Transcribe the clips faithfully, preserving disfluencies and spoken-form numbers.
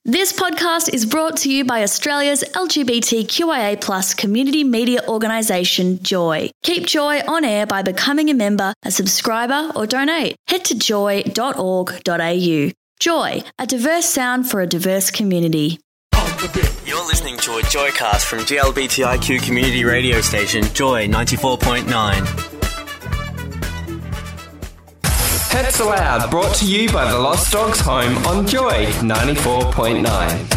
This podcast is brought to you by Australia's L G B T Q I A plus community media organisation, Joy. Keep Joy on air by becoming a member, a subscriber or donate. Head to joy dot org dot a u. Joy, a diverse sound for a diverse community. You're listening to a Joycast from G L B T I Q community radio station, Joy ninety-four point nine. Pets Allowed, brought to you by the Lost Dogs Home on Joy ninety-four point nine.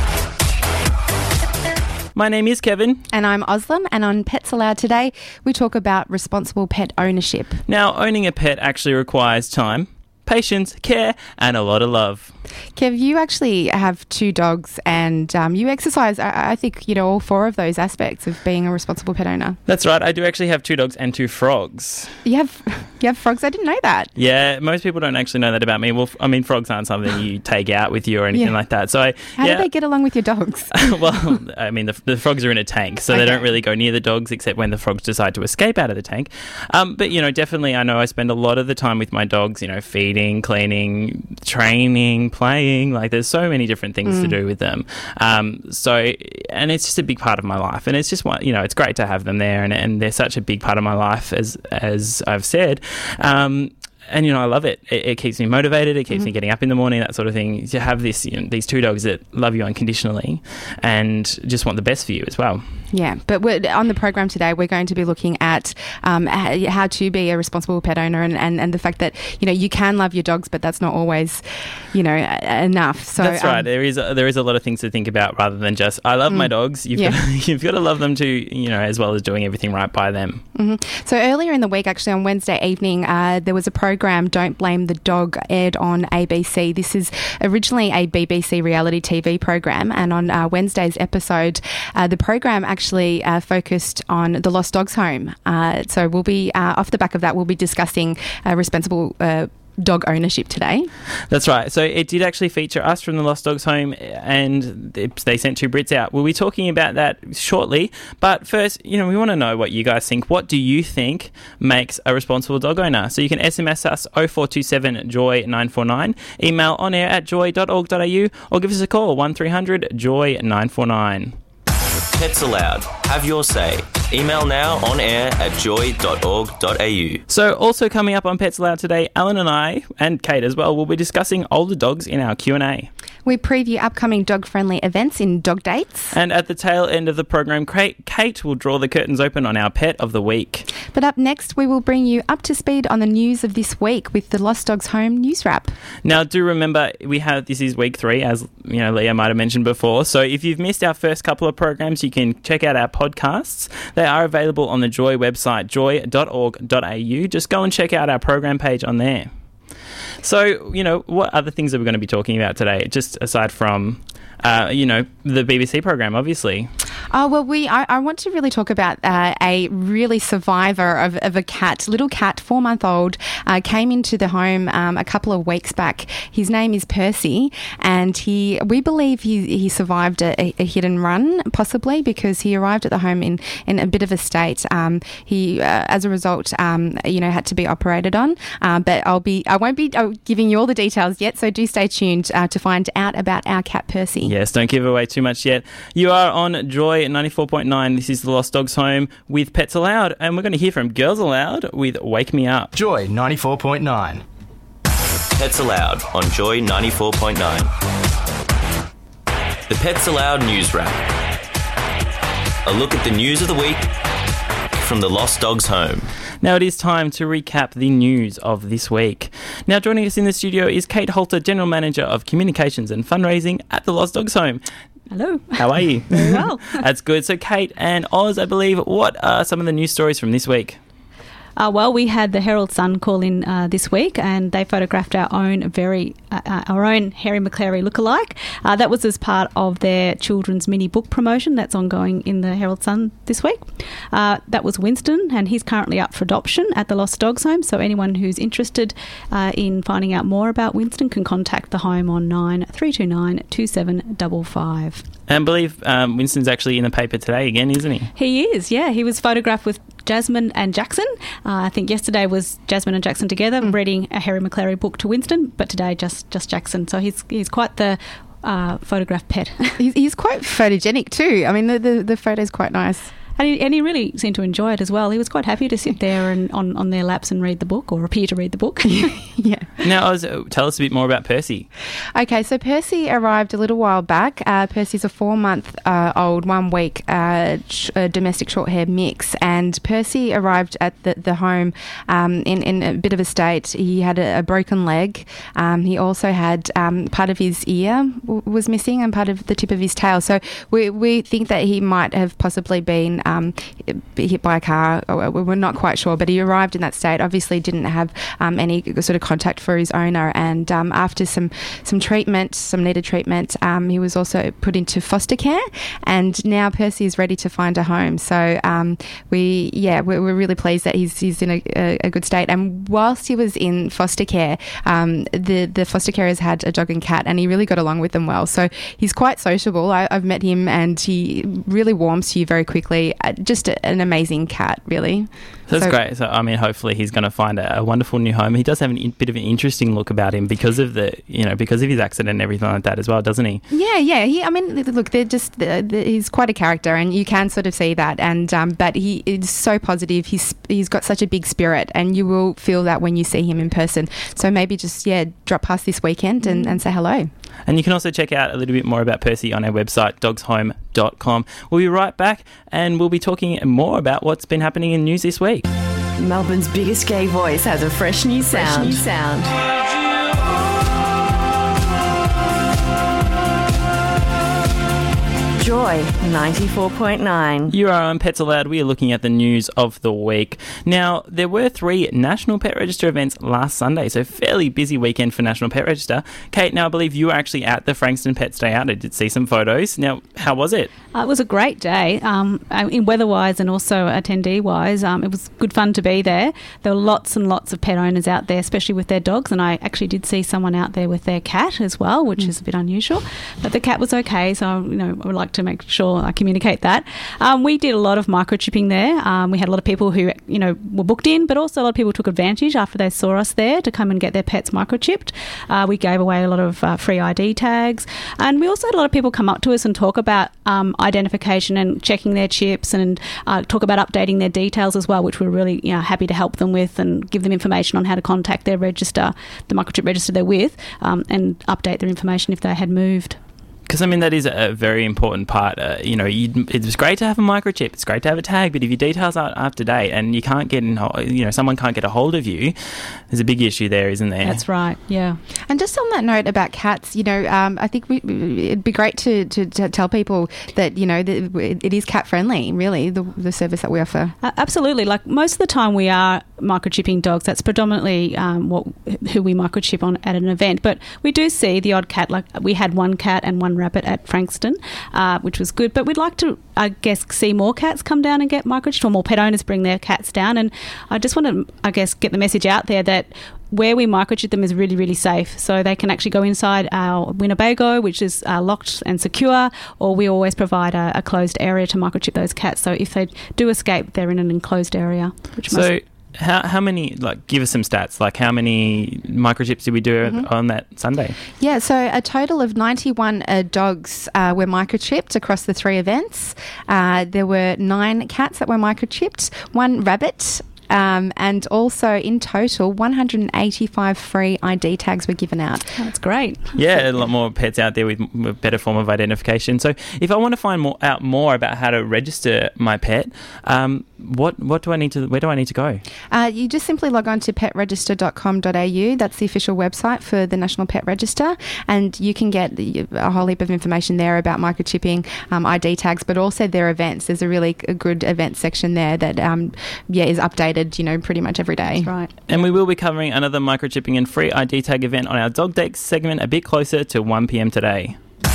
My name is Kevin. And I'm Oslam, and on Pets Allowed today, we talk about responsible pet ownership. Now, owning a pet actually requires time, patience, care, and a lot of love. Kev, you actually have two dogs, and um, you exercise, I, I think, you know, all four of those aspects of being a responsible pet owner. That's right. I do actually have two dogs and two frogs. You have you have frogs? I didn't know that. Yeah, most people don't actually know that about me. Well, I mean, frogs aren't something you take out with you or anything yeah. like that. So, I, How yeah. do they get along with your dogs? Well, I mean, the, the frogs are in a tank, so okay. they don't really go near the dogs except when the frogs decide to escape out of the tank. Um, but, you know, definitely I know I spend a lot of the time with my dogs, you know, feeding, cleaning, training, playing, like there's so many different things mm. to do with them. Um, so, and it's just a big part of my life. And it's just, one, you know, it's great to have them there. And, and they're such a big part of my life, as as I've said. Um, and, you know, I love it. It, it keeps me motivated. It keeps mm-hmm. me getting up in the morning, that sort of thing. To have this, you know, these two dogs that love you unconditionally and just want the best for you as well. Yeah, but we're, on the program today, we're going to be looking at um, how to be a responsible pet owner and, and, and the fact that, you know, you can love your dogs, but that's not always, you know, enough. So That's right. Um, there is a, there is a lot of things to think about rather than just, I love mm, my dogs. You've, yeah. got, you've got to love them too, you know, as well as doing everything right by them. Mm-hmm. So earlier in the week, actually on Wednesday evening, uh, there was a program, Don't Blame the Dog, aired on A B C. This is originally a B B C reality T V program, and on uh, Wednesday's episode, uh, the program actually uh, focused on the Lost Dogs Home. Uh, so we'll be, uh, off the back of that, we'll be discussing uh, responsible uh, dog ownership today. That's right. So it did actually feature us from the Lost Dogs Home, and they sent two Brits out. We'll be talking about that shortly. But first, you know, we want to know what you guys think. What do you think makes a responsible dog owner? So you can S M S us oh four two seven joy nine four nine, email on air at joy dot org dot a u, or give us a call one three hundred joy nine four nine. Pets Allowed. Have your say. Email now on air at joy dot org dot a u. So also coming up on Pets Allowed today, Alan and I, and Kate as well, will be discussing older dogs in our Q and A. We preview upcoming dog-friendly events in Dog Dates. And at the tail end of the program, Kate will draw the curtains open on our Pet of the Week. But up next, we will bring you up to speed on the news of this week with the Lost Dogs Home News Wrap. Now, do remember, we have this is week three, as you know, Leah might have mentioned before. So if you've missed our first couple of programs, you can check out our podcasts. They are available on the Joy website, joy dot org dot a u. Just go and check out our program page on there. So, you know, what other things are we going to be talking about today, just aside from, uh, you know, the B B C program, obviously? Oh, well, we I, I want to really talk about uh, a really survivor of, of a cat, little cat, four-month-old, uh, came into the home um, a couple of weeks back. His name is Percy, and he we believe he he survived a, a hit and run, possibly, because he arrived at the home in, in a bit of a state. Um, he, uh, as a result, um, you know, had to be operated on. Uh, but I'll be I won't be uh, giving you all the details yet, so do stay tuned uh, to find out about our cat Percy. Yes, don't give away too much yet. You are on Joy ninety-four point nine. This is the Lost Dogs Home with Pets Allowed, and we're going to hear from Girls Aloud with Wake Me Up. Joy ninety-four point nine. Pets Allowed on Joy ninety-four point nine. The Pets Allowed News Wrap. A look at the news of the week from the Lost Dogs Home. Now it is time to recap the news of this week. Now joining us in the studio is Kate Holter, General Manager of Communications and Fundraising at the Lost Dogs Home. Hello. How are you? Very well. That's good. So Kate and Oz, I believe, what are some of the news stories from this week? Uh, well, we had the Herald Sun call in uh, this week, and they photographed our own very uh, uh, our own Harry McClary lookalike. Uh, that was as part of their children's mini book promotion that's ongoing in the Herald Sun this week. Uh, that was Winston, and he's currently up for adoption at the Lost Dogs Home. So anyone who's interested uh, in finding out more about Winston can contact the home on nine three two nine two seven five five. And I believe um, Winston's actually in the paper today again, isn't he? He is, yeah. He was photographed with Jasmine and Jackson. Uh, I think yesterday was Jasmine and Jackson together mm. reading a Harry McClary book to Winston, but today just, just Jackson. So he's he's quite the uh, photographed pet. He's, he's quite photogenic too. I mean, the, the, the photo's quite nice. And he, and he really seemed to enjoy it as well. He was quite happy to sit there and on, on their laps and read the book, or appear to read the book. Yeah. Now, I was, uh, tell us a bit more about Percy. Okay, so Percy arrived a little while back. Uh, Percy's a four-month-old, uh, one-week uh, sh- uh, domestic short-hair mix, and Percy arrived at the, the home um, in, in a bit of a state. He had a, a broken leg. Um, he also had um, part of his ear w- was missing and part of the tip of his tail. So we, we think that he might have possibly been Um, hit by a car. We're not quite sure, but he arrived in that state. Obviously didn't have um, any sort of contact for his owner, and um, after some some treatment, some needed treatment, um, he was also put into foster care, and now Percy is ready to find a home. So um, we yeah we're, we're really pleased that he's he's in a, a, a good state. And whilst he was in foster care, um, the the foster carers had a dog and cat, and he really got along with them well. So he's quite sociable. I, I've met him, and he really warms to you very quickly. Just a, an amazing cat, really. That's so, great. So, I mean, hopefully he's going to find a, a wonderful new home. He does have a in, bit of an interesting look about him because of the, you know, because of his accident and everything like that as well, doesn't he? Yeah, yeah. He, I mean, look, they're just, they're, they're, he's quite a character, and you can sort of see that. And um, but he is so positive. He's he's got such a big spirit, and you will feel that when you see him in person. So maybe just yeah, drop past this weekend and, and say hello. And you can also check out a little bit more about Percy on our website, dogs home dot com. We'll be right back, and we'll be talking more about what's been happening in news this week. Melbourne's biggest gay voice has a fresh new sound. Fresh new sound. Joy ninety-four point nine. You are on Pets Aloud. We are looking at the news of the week. Now, there were three National Pet Register events last Sunday, so fairly busy weekend for National Pet Register. Kate, now I believe you were actually at the Frankston Pets Day Out. I did see some photos. Now, how was it? Uh, it was a great day, um, in weather-wise and also attendee-wise. Um, it was good fun to be there. There were lots and lots of pet owners out there, especially with their dogs, and I actually did see someone out there with their cat as well, which mm. is a bit unusual. But the cat was okay, so you know I would like to make sure I communicate that. Um, we did a lot of microchipping there. Um, we had a lot of people who you know were booked in, but also a lot of people took advantage after they saw us there to come and get their pets microchipped. Uh, we gave away a lot of uh, free I D tags, and we also had a lot of people come up to us and talk about um, identification and checking their chips, and uh, talk about updating their details as well, which we're really you know, happy to help them with and give them information on how to contact their register, the microchip register they're with, um, and update their information if they had moved. Because, I mean, that is a very important part. Uh, you know, you, it's great to have a microchip. It's great to have a tag. But if your details aren't up to date and you can't get in, you know, someone can't get a hold of you, there's a big issue there, isn't there? That's right, yeah. And just on that note about cats, you know, um, I think we, it'd be great to, to, to tell people that, you know, that it is cat-friendly, really, the, the service that we offer. Uh, absolutely. Like, most of the time we are microchipping dogs. That's predominantly um, what who we microchip on at an event. But we do see the odd cat. Like, we had one cat and one rabbit at Frankston, uh, which was good. But we'd like to, I guess, see more cats come down and get microchipped, or more pet owners bring their cats down. And I just want to, I guess, get the message out there that where we microchip them is really, really safe. So they can actually go inside our Winnebago, which is uh, locked and secure, or we always provide a, a closed area to microchip those cats. So if they do escape, they're in an enclosed area. Which so must how how many, like, give us some stats, like how many microchips did we do mm-hmm. on that Sunday? Yeah, so a total of ninety-one uh, dogs uh, were microchipped across the three events. Uh, there were nine cats that were microchipped, one rabbit, Um, and also in total one hundred eighty-five free I D tags were given out. That's great. Yeah, a lot more pets out there with a better form of identification. So if I want to find more out more about how to register my pet, um, what what do I need to where do I need to go? Uh, you just simply log on to pet register dot com dot a u. That's the official website for the National Pet Register, and you can get a whole heap of information there about microchipping, um, I D tags, but also their events. There's a really a good event section there that um, yeah is updated, you know, pretty much every day. That's right. And we will be covering another microchipping and free I D tag event on our Dog Dates segment a bit closer to one p.m. today. Pet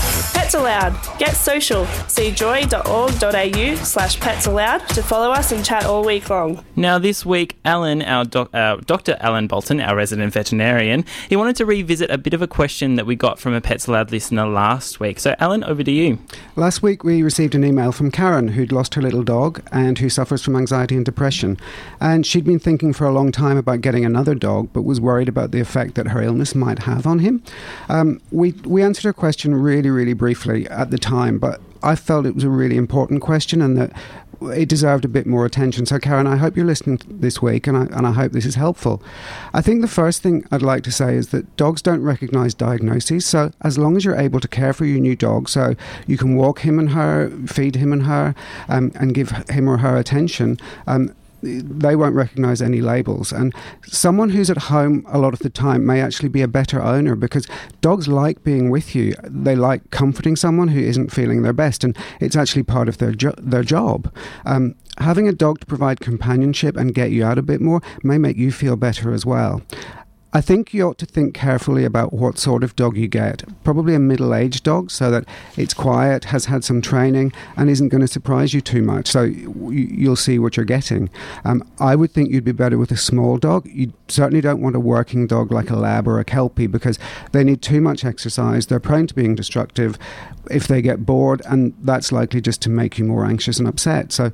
Pets Allowed. Get social. See joy.org.au slash pets allowed to follow us and chat all week long. Now, this week, Alan, our doc, uh, Doctor Alan Bolton, our resident veterinarian, he wanted to revisit a bit of a question that we got from a Pets Allowed listener last week. So, Alan, over to you. Last week, we received an email from Karen, who'd lost her little dog and who suffers from anxiety and depression. And she'd been thinking for a long time about getting another dog, but was worried about the effect that her illness might have on him. Um, we, we answered her question really, really briefly at the time, but I felt it was a really important question and that it deserved a bit more attention. So, Karen, I hope you're listening this week, and I, and I hope this is helpful. I think the first thing I'd like to say is that dogs don't recognise diagnoses, so as long as you're able to care for your new dog, so you can walk him and her, feed him and her, um, and give him or her attention, um, they won't recognise any labels. And someone who's at home a lot of the time may actually be a better owner, because dogs like being with you. They like comforting someone who isn't feeling their best, and it's actually part of their jo- their job. Um, having a dog to provide companionship and get you out a bit more may make you feel better as well. I think you ought to think carefully about what sort of dog you get. Probably a middle-aged dog, so that it's quiet, has had some training, and isn't going to surprise you too much. So you'll see what you're getting. Um, I would think you'd be better with a small dog. You certainly don't want a working dog like a lab or a kelpie, because they need too much exercise. They're prone to being destructive if they get bored, and that's likely just to make you more anxious and upset. So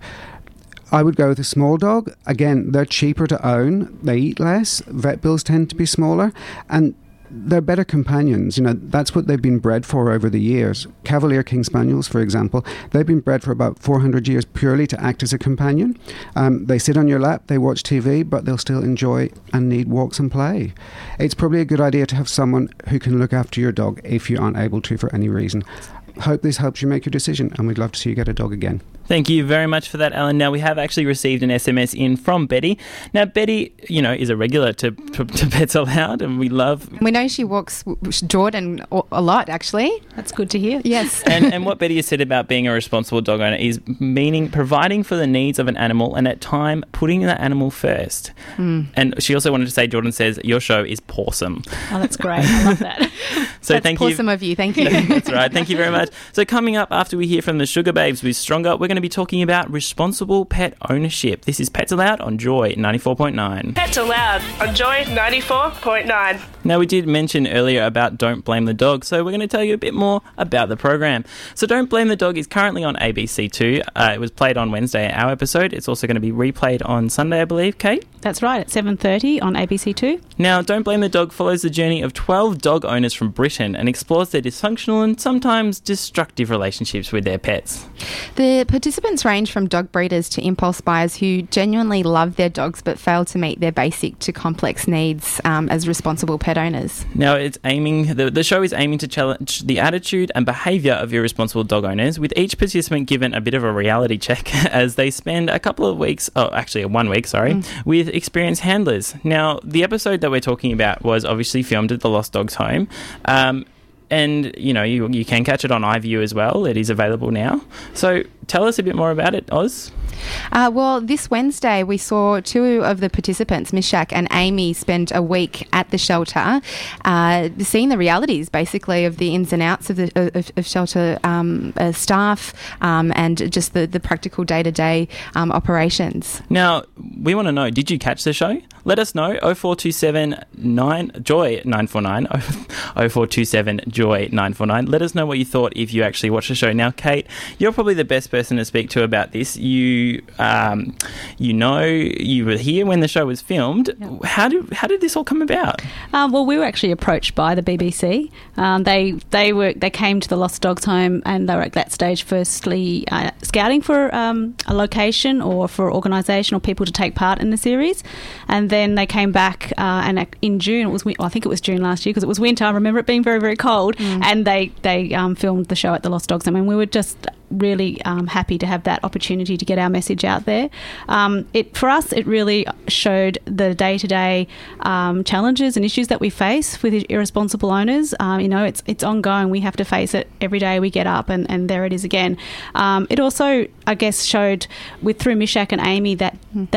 I would go with a small dog. Again, they're cheaper to own. They eat less. Vet bills tend to be smaller. And they're better companions. You know, that's what they've been bred for over the years. Cavalier King Spaniels, for example, they've been bred for about four hundred years purely to act as a companion. Um, they sit on your lap, they watch T V, but they'll still enjoy and need walks and play. It's probably a good idea to have someone who can look after your dog if you aren't able to for any reason. Hope this helps you make your decision, and we'd love to see you get a dog again. Thank you very much for that, Alan. Now, we have actually received an S M S in from Betty. Now, Betty, you know, is a regular to, to, to Pets Allowed, and we love... We know she walks Jordan a lot, actually. That's good to hear. Yes. and, and what Betty has said about being a responsible dog owner is meaning providing for the needs of an animal and at time putting the animal first. Mm. And she also wanted to say, Jordan says, your show is pawsome. Oh, that's great. I love that. So that's thank pawsome you. of you. Thank you. That's right. Thank you very much. So coming up after we hear from the Sugar Babes with Stronger, we're going to be talking about responsible pet ownership. This is Pets Allowed on Joy ninety-four point nine. Pets Allowed on Joy ninety-four point nine. Now, we did mention earlier about Don't Blame the Dog, so we're going to tell you a bit more about the program. So Don't Blame the Dog is currently on A B C two. Uh, it was played on Wednesday, our episode. It's also going to be replayed on Sunday, I believe, Kate? That's right, at seven thirty on A B C two. Now, Don't Blame the Dog follows the journey of twelve dog owners from Britain and explores their dysfunctional and sometimes destructive relationships with their pets. The participants range from dog breeders to impulse buyers who genuinely love their dogs but fail to meet their basic to complex needs um, as responsible pet owners. Now, it's aiming the, the show is aiming to challenge the attitude and behaviour of irresponsible dog owners, with each participant given a bit of a reality check as they spend a couple of weeks, oh, actually one week, sorry, mm. with experienced handlers. Now, the episode that we're talking about was obviously filmed at the Lost Dogs home. Um, And, you know, you you can catch it on iView as well. It is available now. So tell us a bit more about it, Oz. Uh, well, this Wednesday we saw two of the participants, Mishak and Amy, spend a week at the shelter, uh, seeing the realities, basically, of the ins and outs of the of, of shelter um, uh, staff um, and just the, the practical day-to-day um, operations. Now, we want to know, did you catch the show? Let us know, oh four two seven nine Joy nine four nine, oh four two seven Joy nine four nine. Let us know what you thought if you actually watched the show. Now, Kate, you're probably the best person to speak to about this. You, um, you know, you were here when the show was filmed. Yep. How did how did this all come about? Um, well, we were actually approached by the B B C. Um, they they were they came to the Lost Dogs home, and they were at that stage firstly uh, scouting for um, a location or for organisation or people to take part in the series, and then they came back uh, and in June, it was I think it was June last year because it was winter. I remember it being very very cold, mm. and they they um, filmed the show at the Lost Dogs. I mean, we were just really um, happy to have that opportunity to get our message out there. Um, it for us, it really showed the day-to-day um, challenges and issues that we face with irresponsible owners. Um, you know, it's it's ongoing. We have to face it every day. We get up and, and there it is again. Um, it also, I guess, showed with through Mishak and Amy that mm. that.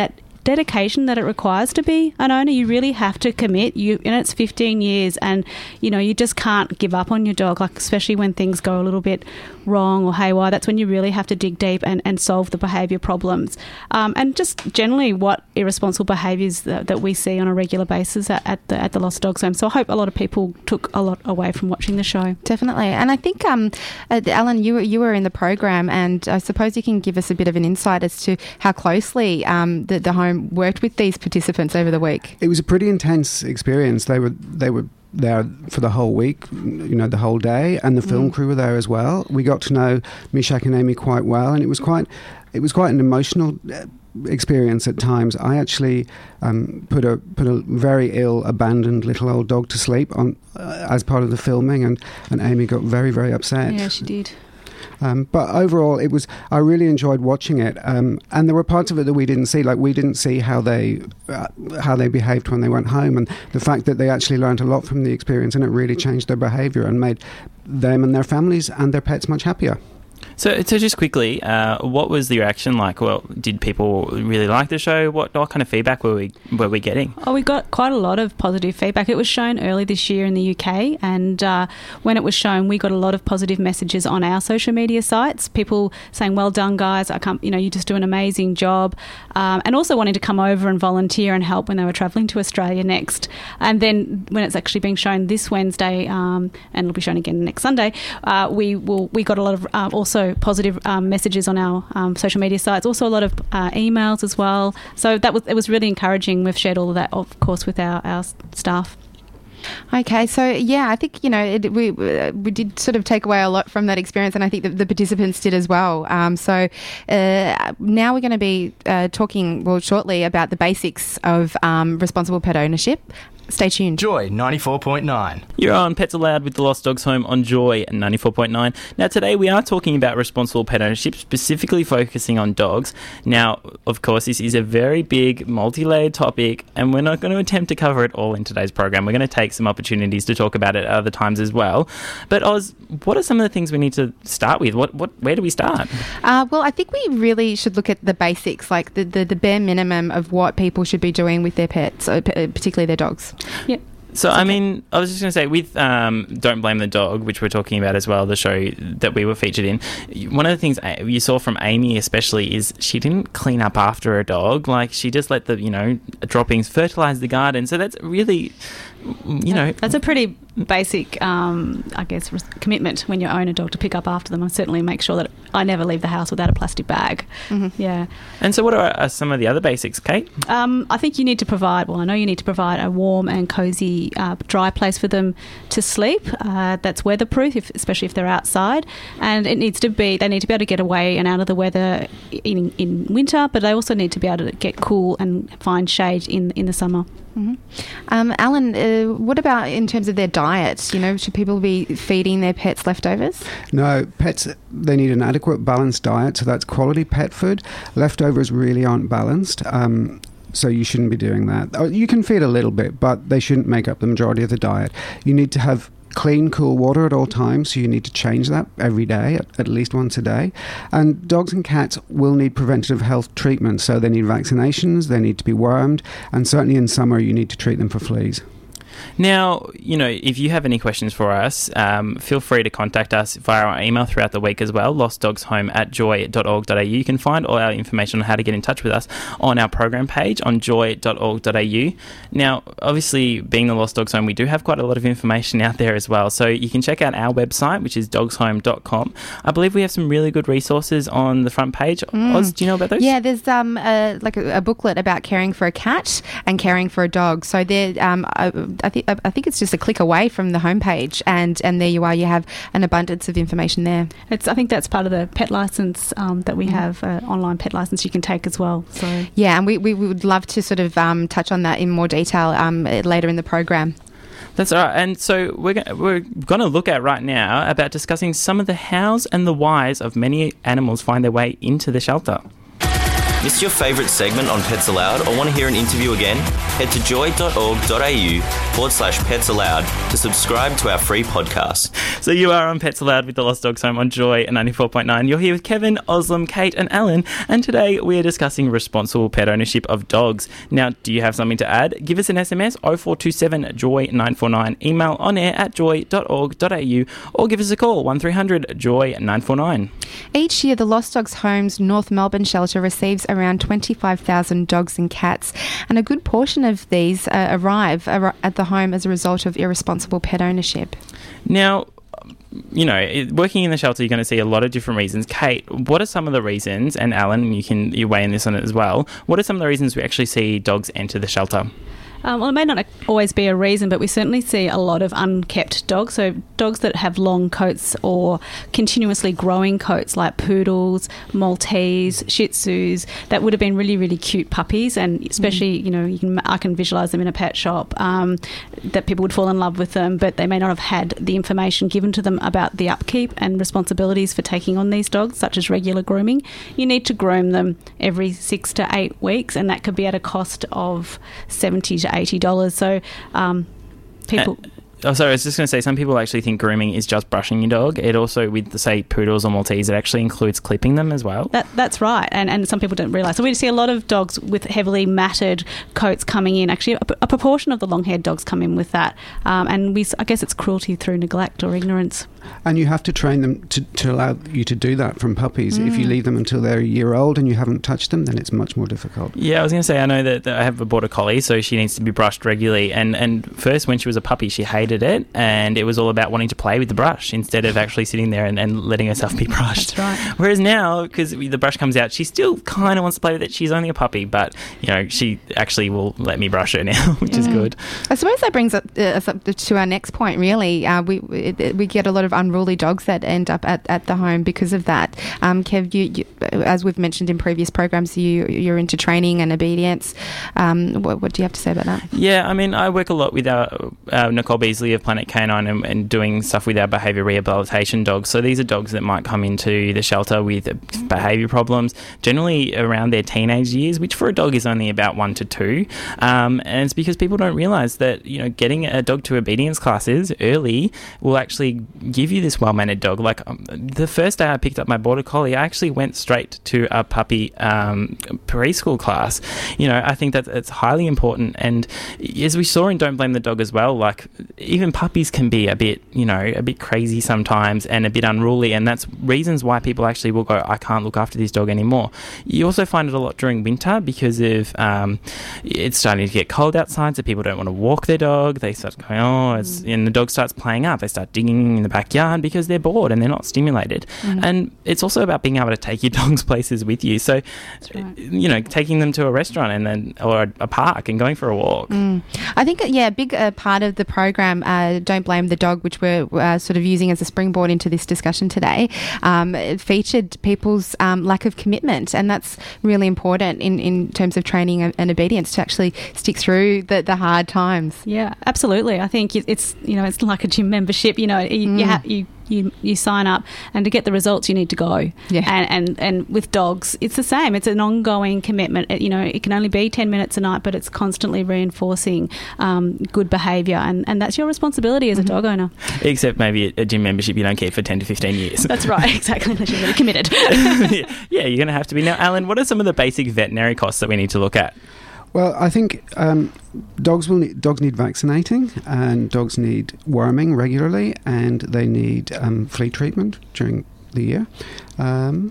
dedication that it requires to be an owner. You really have to commit. You and it's fifteen years, and you know you just can't give up on your dog. Like especially when things go a little bit wrong or haywire, that's when you really have to dig deep and, and solve the behaviour problems. Um, and just generally, what irresponsible behaviours that, that we see on a regular basis at, at the at the Lost Dogs Home. So I hope a lot of people took a lot away from watching the show. Definitely, and I think um, uh, Alan, you were you were in the program, and I suppose you can give us a bit of an insight as to how closely um, the, the home worked with these participants over the week. It was a pretty intense experience. They were they were there for the whole week, you know, the whole day, and the film mm. crew were there as well. We got to know Mishak and Amy quite well, and it was quite it was quite an emotional experience at times. I actually um, put a put a very ill, abandoned little old dog to sleep on uh, as part of the filming, and, and Amy got very, very upset. Yeah, she did. Um, but overall, it was. I really enjoyed watching it, um, and there were parts of it that we didn't see. Like we didn't see how they uh, how they behaved when they went home, and the fact that they actually learned a lot from the experience, and it really changed their behaviour and made them and their families and their pets much happier. So, so just quickly, uh, what was the reaction like? Well, did people really like the show? What, what kind of feedback were we were we getting? Oh, we got quite a lot of positive feedback. It was shown early this year in the U K, and uh, when it was shown, we got a lot of positive messages on our social media sites. People saying, "Well done, guys! I can't, you know, you just do an amazing job," um, and also wanting to come over and volunteer and help when they were travelling to Australia next. And then when it's actually being shown this Wednesday, um, and it'll be shown again next Sunday, uh, we will we got a lot of uh, also. positive um, messages on our um, social media sites, also a lot of uh, emails as well. So that was it was really encouraging. We've shared all of that, of course, with our, our staff. Okay, so yeah, I think you know it, we we did sort of take away a lot from that experience, and I think that the participants did as well. Um, so uh, now we're going to be uh, talking well shortly about the basics of um, responsible pet ownership. Stay tuned. Joy ninety-four point nine. You're on Pets Aloud with the Lost Dogs Home on Joy ninety-four point nine. Now, today we are talking about responsible pet ownership, specifically focusing on dogs. Now, of course, this is a very big, multi-layered topic, and we're not going to attempt to cover it all in today's program. We're going to take some opportunities to talk about it at other times as well. But, Oz, what are some of the things we need to start with? What, what, where do we start? Uh, well, I think we really should look at the basics, like the, the, the bare minimum of what people should be doing with their pets, particularly their dogs. Yep. So, I mean, I was just going to say, with um, Don't Blame the Dog, which we're talking about as well, the show that we were featured in, one of the things you saw from Amy especially is she didn't clean up after her dog. Like, she just let the, you know, droppings fertilise the garden. So that's really, you know... That's a pretty basic, um, I guess, commitment when you own a dog to pick up after them. I certainly make sure that I never leave the house without a plastic bag. Mm-hmm. Yeah. And so what are, are some of the other basics, Kate? Um, I think you need to provide, well, I know you need to provide a warm and cosy uh, dry place for them to sleep. Uh, that's weatherproof, if, especially if they're outside. And it needs to be, they need to be able to get away and out of the weather in, in winter, but they also need to be able to get cool and find shade in, in the summer. Mm-hmm. Um, Alan, uh, what about in terms of their diet? You know, should people be feeding their pets leftovers? No, pets, they need an adequate balanced diet, so that's quality pet food. Leftovers really aren't balanced, um, so you shouldn't be doing that. You can feed a little bit, but they shouldn't make up the majority of the diet. You need to have clean, cool water at all times, so you need to change that every day, at, at least once a day. And dogs and cats will need preventative health treatment, so they need vaccinations, they need to be wormed, and certainly in summer you need to treat them for fleas. Now, you know, if you have any questions for us, um, feel free to contact us via our email throughout the week as well, lostdogshome at joy dot org dot a u. You can find all our information on how to get in touch with us on our program page on joy dot org dot a u. Now, obviously, being the Lost Dogs Home, we do have quite a lot of information out there as well. So you can check out our website, which is dogs home dot com. I believe we have some really good resources on the front page. Mm. Oz, do you know about those? Yeah, there's um a, like a, a booklet about caring for a cat and caring for a dog. So there, um, I, I think I think it's just a click away from the homepage, and, and there you are. You have an abundance of information there. It's I think that's part of the pet license um, that we mm. have, uh, online pet license you can take as well. So yeah, and we, we would love to sort of um, touch on that in more detail um, later in the program. That's all right. And so we're go- we're going to look at right now about discussing some of the hows and the whys of many animals find their way into the shelter. Missed your favourite segment on Pets Aloud or want to hear an interview again? Head to joy.org.au forward slash Pets Aloud to subscribe to our free podcast. So you are on Pets Aloud with the Lost Dogs Home on Joy ninety-four point nine. You're here with Kevin, Oslam, Kate and Alan, and today we are discussing responsible pet ownership of dogs. Now, do you have something to add? Give us an S M S oh four two seven joy nine four nine, email on air at joy dot org dot a u or give us a call one three hundred joy nine four nine. Each year, the Lost Dogs Home's North Melbourne shelter receives around twenty-five thousand dogs and cats, and a good portion of these uh, arrive ar- at the home as a result of irresponsible pet ownership. Now, you know, it, working in the shelter, you're going to see a lot of different reasons. Kate, what are some of the reasons, and Alan, you can you weigh in this on it as well, what are some of the reasons we actually see dogs enter the shelter? Um, well, it may not always be a reason, but we certainly see a lot of unkept dogs. So dogs that have long coats or continuously growing coats, like poodles, Maltese, Shih Tzus, that would have been really, really cute puppies, and especially, mm. you know, you can I can visualise them in a pet shop, um, that people would fall in love with them, but they may not have had the information given to them about the upkeep and responsibilities for taking on these dogs, such as regular grooming. You need to groom them every six to eight weeks, and that could be at a cost of seventy to eighty dollars. So um, people... Uh, oh, sorry, I was just going to say, some people actually think grooming is just brushing your dog. It also, with, say, poodles or Maltese, it actually includes clipping them as well. That, that's right, and, and some people don't realise. So we see a lot of dogs with heavily matted coats coming in. Actually, a, a proportion of the long-haired dogs come in with that. Um, and we, I guess it's cruelty through neglect or ignorance. And you have to train them to, to allow you to do that from puppies. Mm. If you leave them until they're a year old and you haven't touched them, then it's much more difficult. Yeah, I was going to say, I know that, that I have a border collie, so she needs to be brushed regularly. And, and first, when she was a puppy, she hated it, and it was all about wanting to play with the brush instead of actually sitting there and, and letting herself be brushed. That's right. Whereas now, because the brush comes out, she still kind of wants to play with it. She's only a puppy, but, you know, she actually will let me brush her now, which yeah. is good. I suppose that brings up, uh, us up to our next point, really. Uh, we, we get a lot of unruly dogs that end up at, at the home because of that. Um, Kev, you, you, as we've mentioned in previous programs, you, you're into training and obedience. Um, what, what do you have to say about that? Yeah, I mean, I work a lot with our, uh, Nicole Beasley of Planet Canine and, and doing stuff with our behaviour rehabilitation dogs. So these are dogs that might come into the shelter with behaviour problems, generally around their teenage years, which for a dog is only about one to two. Um, and it's because people don't realise that, you know, getting a dog to obedience classes early will actually give you this well-mannered dog. Like um, the first day I picked up my border collie, I actually went straight to a puppy um, preschool class. You know, I think that it's highly important. And as we saw in Don't Blame the Dog as well, like even puppies can be a bit, you know, a bit crazy sometimes and a bit unruly. And that's reasons why people actually will go, I can't look after this dog anymore. You also find it a lot during winter because of um, it's starting to get cold outside, so people don't want to walk their dog. They start going, oh, it's, mm. and the dog starts playing up. They start digging in the backyard because they're bored and they're not stimulated. Mm. And it's also about being able to take your dogs places with you. So, right. you know, taking them to a restaurant and then or a park and going for a walk. Mm. I think, yeah, a big uh, part of the program, uh, Don't Blame the Dog, which we're uh, sort of using as a springboard into this discussion today, um, it featured people's um, lack of commitment, and that's really important in, in terms of training and, and obedience to actually stick through the, the hard times. Yeah, absolutely. I think it's, you know, it's like a gym membership. You know, you, mm. you, ha- you You, you sign up, and to get the results you need to go. Yeah. And, and and with dogs it's the same. It's an ongoing commitment. It, you know, it can only be ten minutes a night, but it's constantly reinforcing um, good behaviour, and, and that's your responsibility as mm-hmm. a dog owner. Except maybe a gym membership you don't keep for ten to fifteen years. That's right, exactly, unless you're really committed. Yeah, you're going to have to be. Now, Alan, what are some of the basic veterinary costs that we need to look at? Well, I think um, dogs will need, dogs need vaccinating, and dogs need worming regularly, and they need um, flea treatment during the year. Um,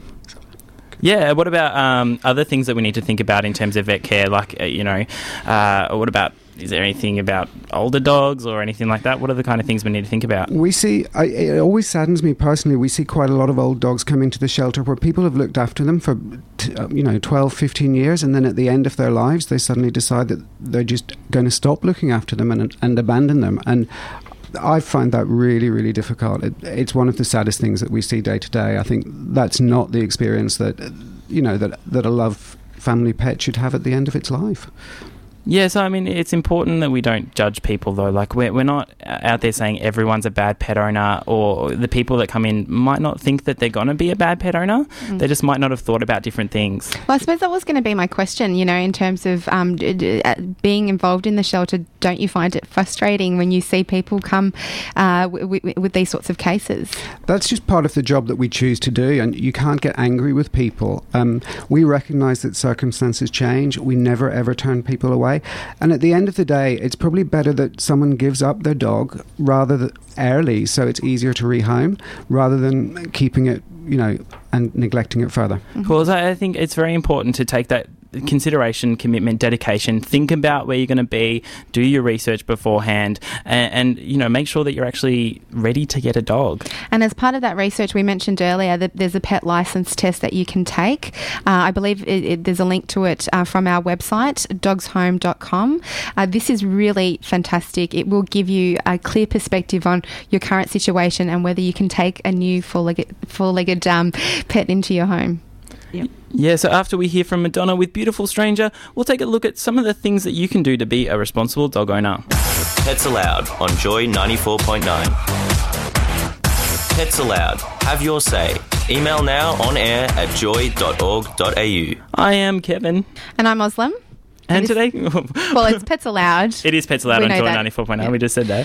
yeah, what about um, other things that we need to think about in terms of vet care? Like, uh, you know, uh, what about, is there anything about older dogs or anything like that? What are the kind of things we need to think about? We see, I, it always saddens me personally, we see quite a lot of old dogs come into the shelter where people have looked after them for, you know, twelve, fifteen years, and then at the end of their lives, they suddenly decide that they're just going to stop looking after them and, and abandon them. And I find that really, really difficult. It, it's one of the saddest things that we see day to day. I think that's not the experience that, you know, that, that a love family pet should have at the end of its life. Yeah, so I mean, it's important that we don't judge people, though. Like, we're, we're not out there saying everyone's a bad pet owner, or the people that come in might not think that they're going to be a bad pet owner. Mm. They just might not have thought about different things. Well, I suppose that was going to be my question, you know, in terms of um, d- d- uh, being involved in the shelter. Don't you find it frustrating when you see people come uh, w- w- with these sorts of cases? That's just part of the job that we choose to do, and you can't get angry with people. Um, we recognise that circumstances change. We never, ever turn people away. And at the end of the day, it's probably better that someone gives up their dog rather than early, so it's easier to rehome, rather than keeping it, you know, and neglecting it further. Mm-hmm. Well, I think it's very important to take that consideration, commitment, dedication. Think about where you're going to be, do your research beforehand, and, and you know, make sure that you're actually ready to get a dog. And as part of that research, we mentioned earlier that there's a pet license test that you can take. Uh, I believe it, it, there's a link to it uh, from our website, dogs home dot com. Uh, this is really fantastic. It will give you a clear perspective on your current situation and whether you can take a new four-legged, four-legged um, pet into your home. Yep. Yeah, so after we hear from Madonna with Beautiful Stranger, we'll take a look at some of the things that you can do to be a responsible dog owner. Pets Allowed on Joy ninety-four point nine. Pets Allowed. Have your say. Email now on air at joy dot org dot a u. I am Kevin. And I'm Muslim. And, and today... well, it's Pets Allowed. It is Pets Allowed we on Joy that. ninety-four point nine. Yeah. We just said that.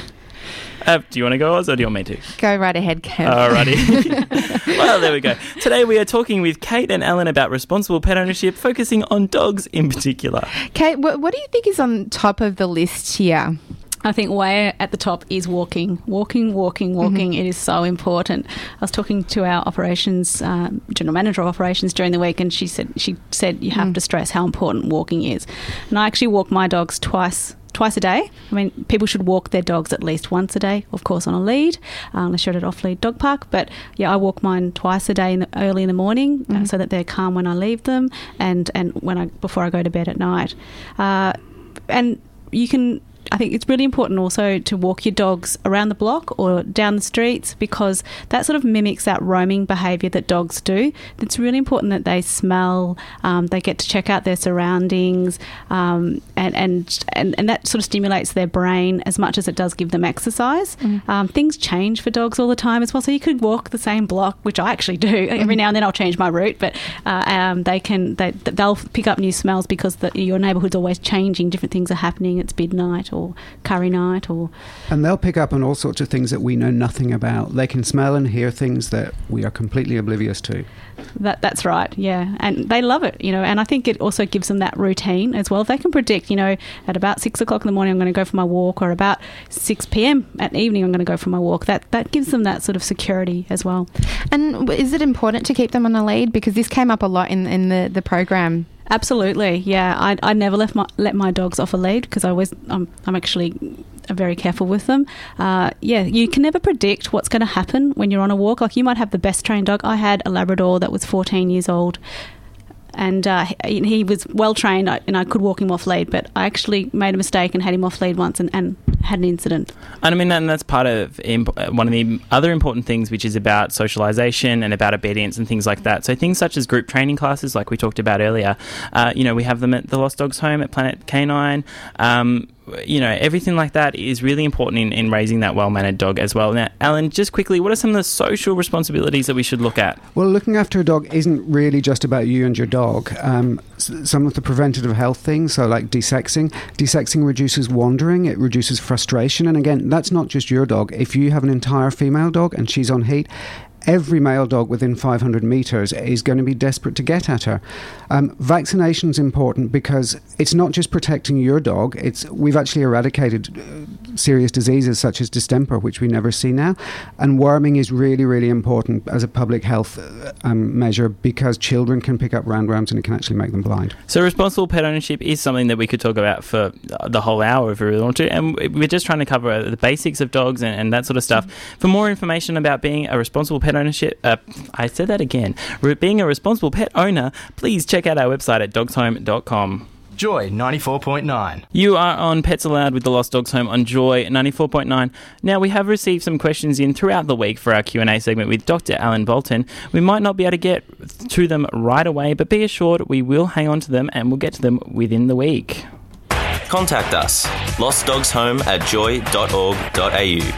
Uh, do you want to go, Oz, or do you want me to? Go right ahead, Kev. Alrighty. Well, there we go. Today we are talking with Kate and Alan about responsible pet ownership, focusing on dogs in particular. Kate, what, what do you think is on top of the list here? I think way at the top is walking. Walking, walking, walking. Mm-hmm. It is so important. I was talking to our operations, um, general manager of operations during the week, and she said she said you have mm. to stress how important walking is. And I actually walk my dogs twice twice a day. I mean, people should walk their dogs at least once a day, of course, on a lead, uh, unless you're at an off-lead dog park. But, yeah, I walk mine twice a day in the, early in the morning mm-hmm. uh, so that they're calm when I leave them and, and when I before I go to bed at night. Uh, and you can... I think it's really important also to walk your dogs around the block or down the streets, because that sort of mimics that roaming behaviour that dogs do. It's really important that they smell, um, they get to check out their surroundings, um, and, and, and, and that sort of stimulates their brain as much as it does give them exercise. Mm. Um, things change for dogs all the time as well, so you could walk the same block, which I actually do. Mm. Every now and then I'll change my route, but uh, um, they can, they, they'll pick up new smells because the, your neighbourhood's always changing, different things are happening, it's midnight or curry night, or and they'll pick up on all sorts of things that we know nothing about. They can smell and hear things that we are completely oblivious to. That that's right, yeah, and they love it, you know. And I think it also gives them that routine as well. If they can predict, you know, at about six o'clock in the morning I'm going to go for my walk, or about six p.m. at evening I'm going to go for my walk. That that gives them that sort of security as well. And is it important to keep them on a lead, because this came up a lot in in the the program? Absolutely, yeah. I I never left my let my dogs off a lead, because I always I'm I'm actually very careful with them. Uh, yeah, you can never predict what's going to happen when you're on a walk. Like, you might have the best trained dog. I had a Labrador that was fourteen years old, and uh, he, he was well trained, and I could walk him off lead, but I actually made a mistake and had him off lead once, and, and had an incident. And I mean, and that's part of imp- one of the other important things, which is about socialisation and about obedience and things like that. So things such as group training classes, like we talked about earlier, uh, you know, we have them at the Lost Dogs Home, at Planet Canine. Um, you know, everything like that is really important in, in raising that well-mannered dog as well. Now, Alan, just quickly, what are some of the social responsibilities that we should look at? Well, looking after a dog isn't really just about you and your dog. Um, s- some of the preventative health things, so like desexing. Desexing reduces wandering, it reduces frustration. And again, that's not just your dog. If you have an entire female dog and she's on heat, every male dog within five hundred metres is going to be desperate to get at her. Um, vaccination is important because it's not just protecting your dog. It's we've actually eradicated uh, serious diseases such as distemper, which we never see now. And worming is really, really important as a public health uh, um, measure, because children can pick up roundworms and it can actually make them blind. So responsible pet ownership is something that we could talk about for the whole hour if we really want to. And we're just trying to cover the basics of dogs and, and that sort of stuff. Mm-hmm. For more information about being a responsible pet ownership, uh, I said that again, Re- being a responsible pet owner, please check out our website at dogs home dot com. Joy ninety-four point nine. You are on Pets Allowed with the Lost Dogs Home on Joy ninety-four point nine. Now, we have received some questions in throughout the week for our Q and A segment with Doctor Alan Bolton. We might not be able to get to them right away, but be assured we will hang on to them and we'll get to them within the week. contact us, lostdogshome at joy dot org dot a u.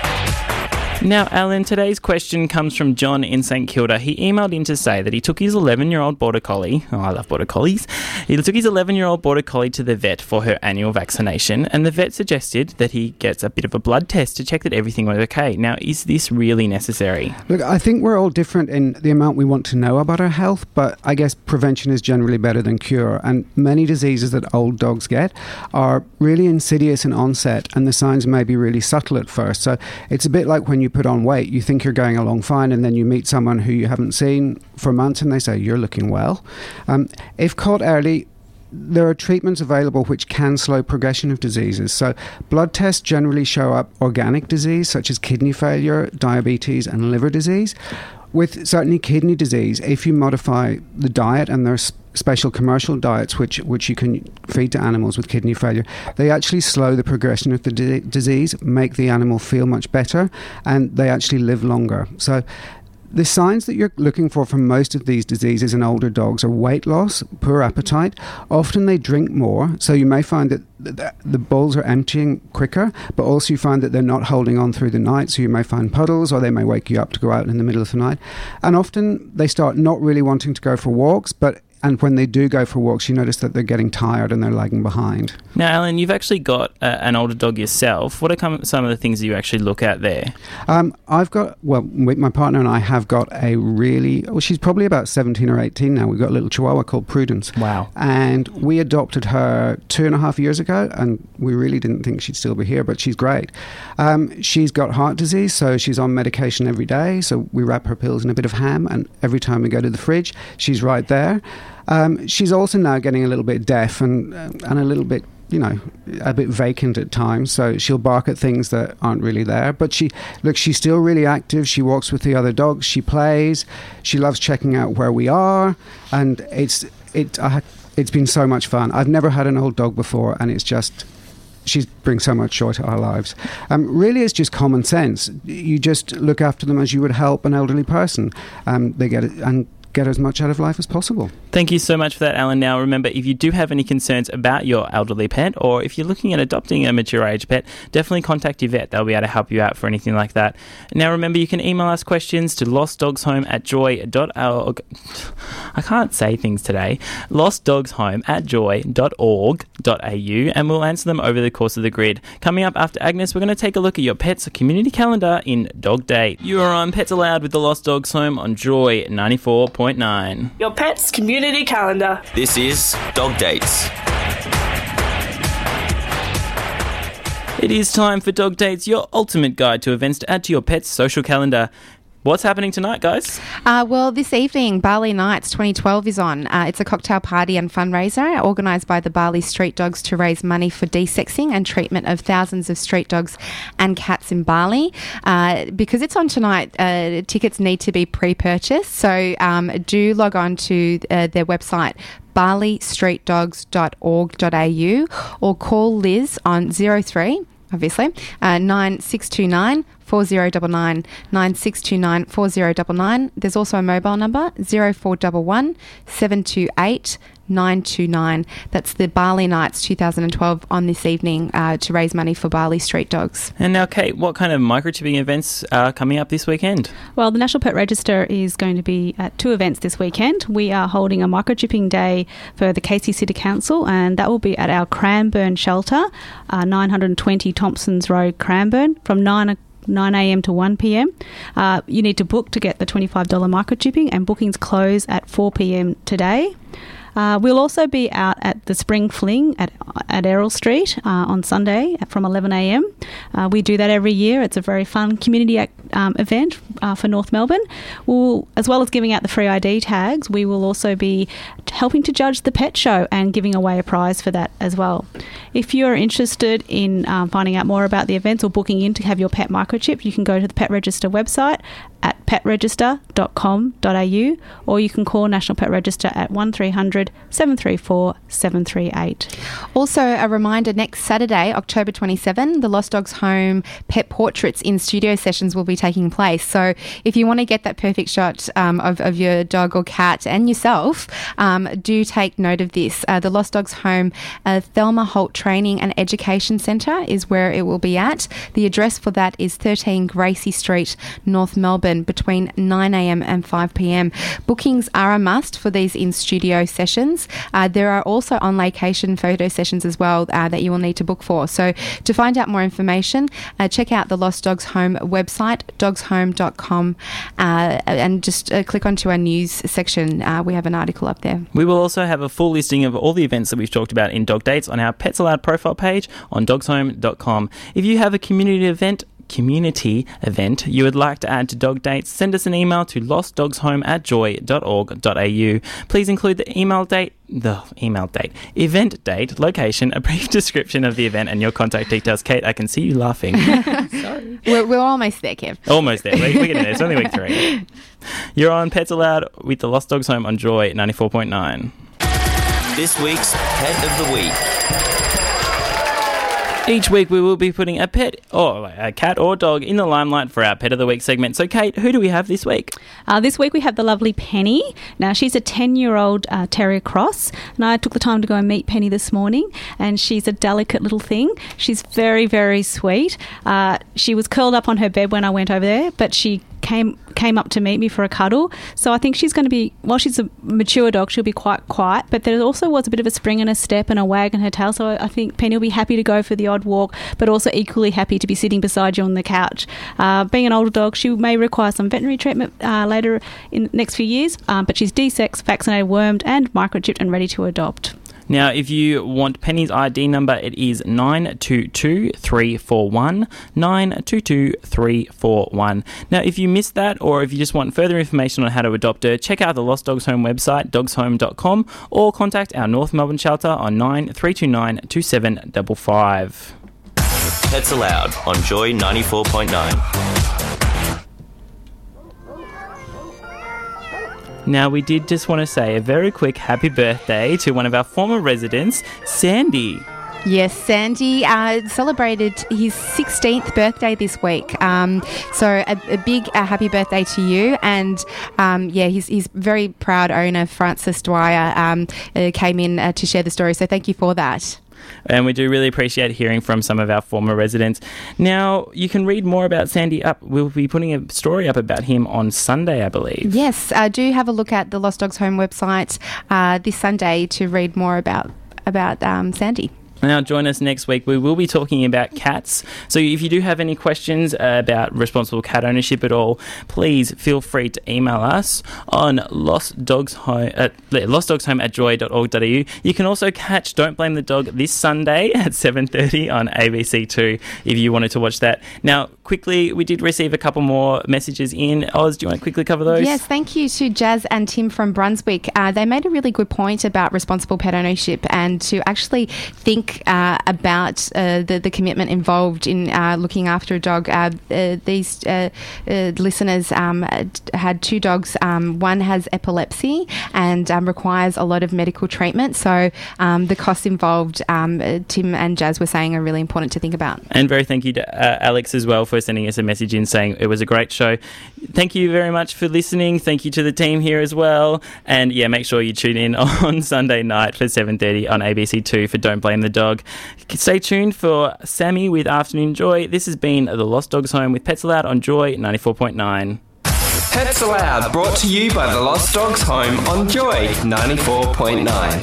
Now, Alan, today's question comes from John in St Kilda. He emailed in to say that he took his eleven-year-old Border Collie, oh, I love Border Collies, he took his eleven-year-old Border Collie to the vet for her annual vaccination, and the vet suggested that he gets a bit of a blood test to check that everything was okay. Now, is this really necessary? Look, I think we're all different in the amount we want to know about our health, but I guess prevention is generally better than cure, and many diseases that old dogs get are really insidious in onset, and the signs may be really subtle at first. So it's a bit like when you put on weight. You think you're going along fine, and then you meet someone who you haven't seen for months and they say, you're looking well. Um, if caught early, there are treatments available which can slow progression of diseases. So blood tests generally show up organic disease such as kidney failure, diabetes and liver disease. With certainly kidney disease, if you modify the diet, and there's special commercial diets which which you can feed to animals with kidney failure, they actually slow the progression of the di- disease, make the animal feel much better, and they actually live longer. So the signs that you're looking for from most of these diseases in older dogs are weight loss, poor appetite. Often they drink more, so you may find that the, the bowls are emptying quicker, but also you find that they're not holding on through the night, so you may find puddles, or they may wake you up to go out in the middle of the night. And often they start not really wanting to go for walks, but and when they do go for walks, you notice that they're getting tired and they're lagging behind. Now, Alan, you've actually got uh, an older dog yourself. What are some of the things that you actually look at there? Um, I've got, well, my partner and I have got a really, well, she's probably about seventeen or eighteen now. We've got a little Chihuahua called Prudence. Wow. And we adopted her two and a half years ago, and we really didn't think she'd still be here, but she's great. Um, she's got heart disease, so she's on medication every day. So we wrap her pills in a bit of ham, and every time we go to the fridge, she's right there. Um, she's also now getting a little bit deaf and uh, and a little bit, you know, a bit vacant at times. So she'll bark at things that aren't really there. But she, look, she's still really active. She walks with the other dogs. She plays. She loves checking out where we are. And it's it uh, it's been so much fun. I've never had an old dog before, and it's just, she brings so much joy to our lives. Um, really, it's just common sense. You just look after them as you would help an elderly person. Um, they get it, and get as much out of life as possible. Thank you so much for that, Alan. Now, remember, if you do have any concerns about your elderly pet, or if you're looking at adopting a mature age pet, definitely contact your vet. They'll be able to help you out for anything like that. Now, remember, you can email us questions to lostdogshome at joy dot org. I can't say things today. lostdogshome at joy dot org dot a u, and we'll answer them over the course of the grid. Coming up after Agnes, we're going to take a look at your pet's community calendar in Dog Date. You are on Pets Aloud with the Lost Dogs Home on Joy ninety-four point nine. Your pet's community calendar. This is Dog Dates. It is time for Dog Dates, your ultimate guide to events to add to your pet's social calendar. What's happening tonight, guys? Uh, well, this evening, Bali Nights twenty twelve is on. Uh, it's a cocktail party and fundraiser organised by the Bali Street Dogs to raise money for desexing and treatment of thousands of street dogs and cats in Bali. Uh, because it's on tonight, uh, tickets need to be pre-purchased. So um, do log on to uh, their website, bali street dogs dot org dot a u, or call Liz on zero three, obviously, uh, nine six two nine four zero nine nine, nine six two nine four zero nine nine. There's also a mobile number, zero four one one seven two eight nine two nine. That's the Bali Nights twenty twelve on this evening uh, to raise money for Bali Street Dogs. And now, Kate, what kind of microchipping events are coming up this weekend? Well, the National Pet Register is going to be at two events this weekend. We are holding a microchipping day for the Casey City Council, and that will be at our Cranbourne shelter, uh, nine twenty Thompsons Road, Cranbourne, from nine a m to one p m. Uh, you need to book to get the twenty-five dollars microchipping, and bookings close at four p m today. Uh, we'll also be out at the Spring Fling at at Errol Street uh, on Sunday from eleven a m. Uh, we do that every year. It's a very fun community act, um, event uh, for North Melbourne. We'll, as well as giving out the free I D tags, we will also be helping to judge the pet show and giving away a prize for that as well. If you're interested in um, finding out more about the events or booking in to have your pet microchip, you can go to the Pet Register website at pet register dot com dot a u, or you can call National Pet Register at one three hundred seven three four seven three eight. Also, a reminder, next Saturday, October twenty-seventh, the Lost Dogs Home Pet Portraits in Studio sessions will be taking place. So if you want to get that perfect shot um, of, of your dog or cat and yourself, um, do take note of this. Uh, the Lost Dogs Home uh, Thelma Holt Training and Education Centre is where it will be at. The address for that is thirteen Gracie Street, North Melbourne, between nine a.m. and five p.m. Bookings are a must for these in-studio sessions. Uh, there are also on-location photo sessions as well uh, that you will need to book for. So to find out more information, uh, check out the Lost Dogs Home website, dogs home dot com, uh, and just uh, click onto our news section. Uh, we have an article up there. We will also have a full listing of all the events that we've talked about in Dog Dates on our Pets Allowed profile page on dogs home dot com. If you have a community event, community event you would like to add to Dog Dates, send us an email to lostdogshome at joy dot org dot a u. Please include the email date, the email date, event date, location, a brief description of the event, and your contact details. Kate, I can see you laughing. Sorry. We're, we're almost there, Kev. Almost there. We're, we're getting there. It's only week three. You're on Pets Allowed with the Lost Dogs Home on Joy ninety-four point nine. This week's Pet of the Week. Each week we will be putting a pet or a cat or dog in the limelight for our Pet of the Week segment. So, Kate, who do we have this week? Uh, this week we have the lovely Penny. Now, she's a ten-year-old uh, Terrier Cross, and I took the time to go and meet Penny this morning, and she's a delicate little thing. She's very, very sweet. Uh, she was curled up on her bed when I went over there, but she came came up to meet me for a cuddle. So I think she's going to be, while she's a mature dog, she'll be quite quiet, but there also was a bit of a spring in her step and a wag in her tail. So I think Penny will be happy to go for the odd walk, but also equally happy to be sitting beside you on the couch. Uh, being an older dog, she may require some veterinary treatment uh, later in the next few years, um, but she's de-sexed, vaccinated, wormed and microchipped and ready to adopt. Now, if you want Penny's I D number, it is nine two two three four one, nine two two three four one. Now, if you missed that, or if you just want further information on how to adopt her, check out the Lost Dogs Home website, dogs home dot com, or contact our North Melbourne shelter on nine three two nine two seven five five. Pets Allowed on Joy ninety-four point nine. Now, we did just want to say a very quick happy birthday to one of our former residents, Sandy. Yes, Sandy uh, celebrated his sixteenth birthday this week. Um, so a, a big uh, happy birthday to you. And um, yeah, he's, he's very proud owner, Francis Dwyer, um, uh, came in uh, to share the story. So thank you for that. And we do really appreciate hearing from some of our former residents. Now, you can read more about Sandy up. We'll be putting a story up about him on Sunday, I believe. Yes, uh, do have a look at the Lost Dogs Home website uh, this Sunday to read more about, about um, Sandy. Now, join us next week. We will be talking about cats. So if you do have any questions uh, about responsible cat ownership at all, please feel free to email us on lostdogshome at, lostdogshome at joy dot org dot a u. You can also catch Don't Blame the Dog this Sunday at seven thirty on A B C two if you wanted to watch that. Now, quickly, we did receive a couple more messages in. Oz, do you want to quickly cover those? Yes, thank you to Jazz and Tim from Brunswick. Uh, they made a really good point about responsible pet ownership and to actually think Uh, about uh, the, the commitment involved in uh, looking after a dog. Uh, uh, these uh, uh, listeners um, had two dogs. Um, one has epilepsy and um, requires a lot of medical treatment. So um, the costs involved, um, uh, Tim and Jazz were saying, are really important to think about. And very thank you to uh, Alex as well for sending us a message in saying it was a great show. Thank you very much for listening. Thank you to the team here as well. And yeah, make sure you tune in on Sunday night for seven thirty on A B C two for Don't Blame the Dog. Stay tuned for Sammy with Afternoon Joy. This has been the Lost Dogs Home with Pets Allowed on Joy ninety-four point nine. Pets Allowed, brought to you by the Lost Dogs Home on Joy ninety-four point nine.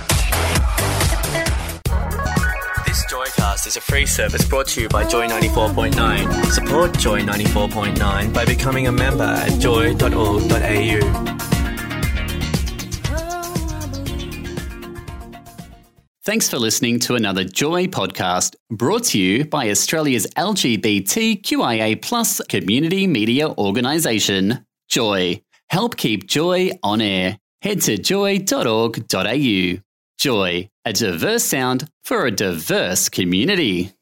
This Joycast is a free service brought to you by Joy ninety-four point nine. Support Joy ninety-four point nine by becoming a member at joy dot org dot a u. Thanks for listening to another Joy podcast brought to you by Australia's L G B T Q I A plus community media organisation, Joy. Help keep Joy on air. Head to joy dot org dot a u. Joy, a diverse sound for a diverse community.